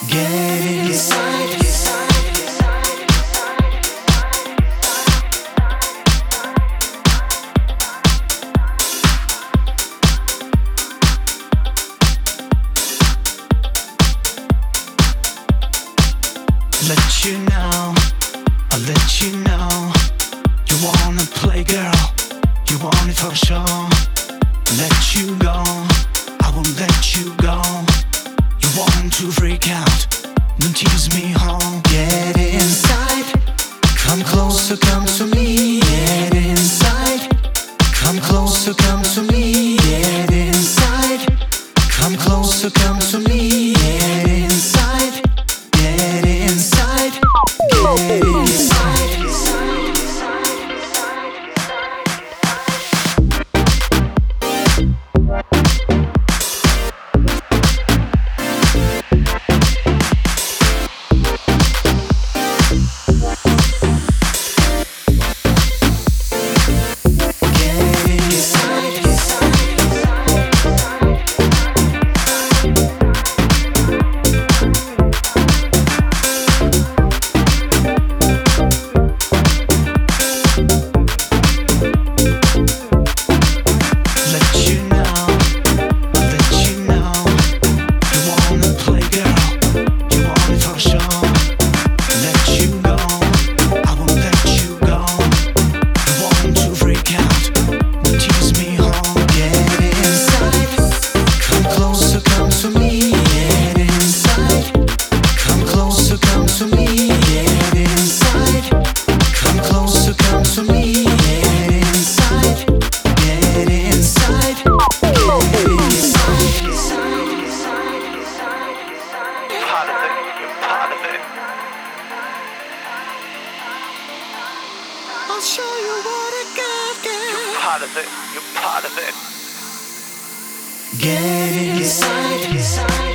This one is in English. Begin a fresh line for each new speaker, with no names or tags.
Get inside. Let you know, I'll let you know. You wanna play, girl, you want it for sure. Let you go, I won't let you go. You want to freak out, don't tease me home. Get inside, come closer, come to me. Get inside, come closer, come to me. Get inside, come closer, come to me. Get inside, get inside, get inside. I'll show you what I got, girl. You're part of it, you're part of it. Get inside.